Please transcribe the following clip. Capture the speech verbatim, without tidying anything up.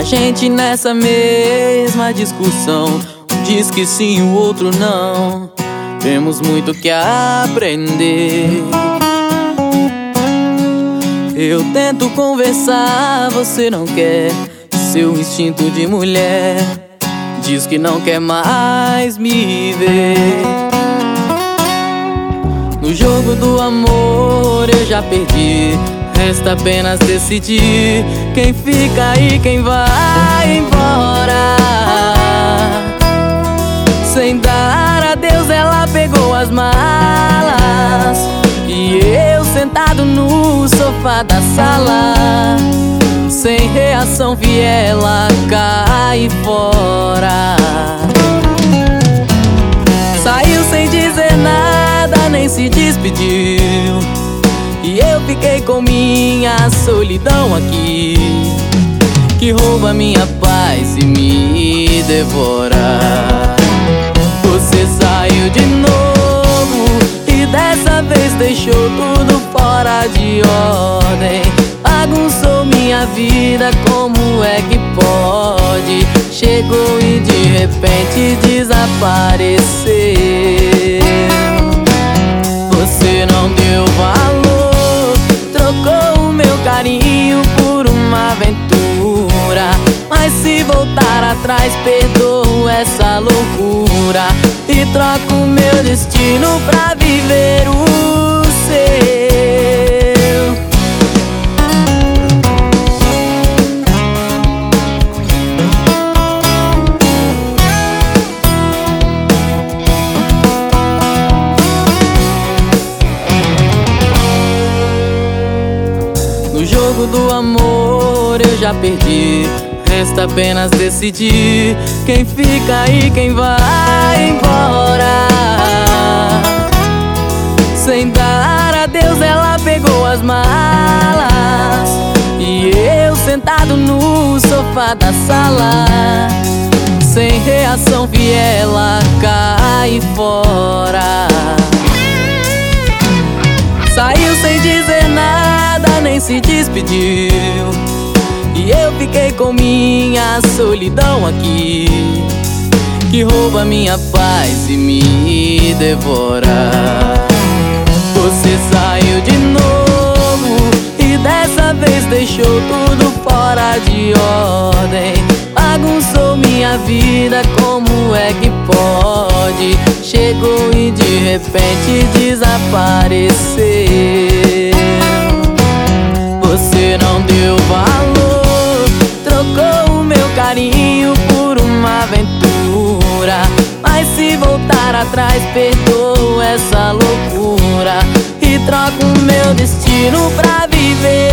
A gente nessa mesma discussão, um diz que sim, o outro não. Temos muito que aprender. Eu tento conversar, você não quer. Seu instinto de mulher diz que não quer mais me ver. No jogo do amor eu já perdi. Resta apenas decidir quem fica e quem vai embora. Sem dar adeus ela pegou as malas, e eu sentado no sofá da sala. Sem reação vi ela cair fora. Saiu sem dizer nada, nem se despediu, e eu fiquei com minha solidão aqui, que rouba minha paz e me devora. Você saiu de novo e dessa vez deixou tudo fora de ordem. Bagunçou minha vida, como é que pode? Chegou e de repente desapareceu. Você não deu valor, trocou o meu carinho por uma aventura. Mas se voltar atrás, perdoo essa loucura e troco o meu destino pra viver o seu. No jogo do amor eu já perdi. Resta apenas decidir quem fica e quem vai embora. Sem dar adeus ela pegou as malas, e eu sentado no sofá da sala. Sem reação vi ela cair fora. Saiu sem dizer nada, nem se despediu, e eu fiquei com minha solidão aqui, que rouba minha paz e me devora. Você saiu de novo e dessa vez deixou tudo fora de ordem. Bagunçou minha vida, como é que pode? Chegou e de repente desapareceu. Você não deu valor, trocou o meu carinho por uma aventura. Mas se voltar atrás, perdoo essa loucura e troco o meu destino pra viver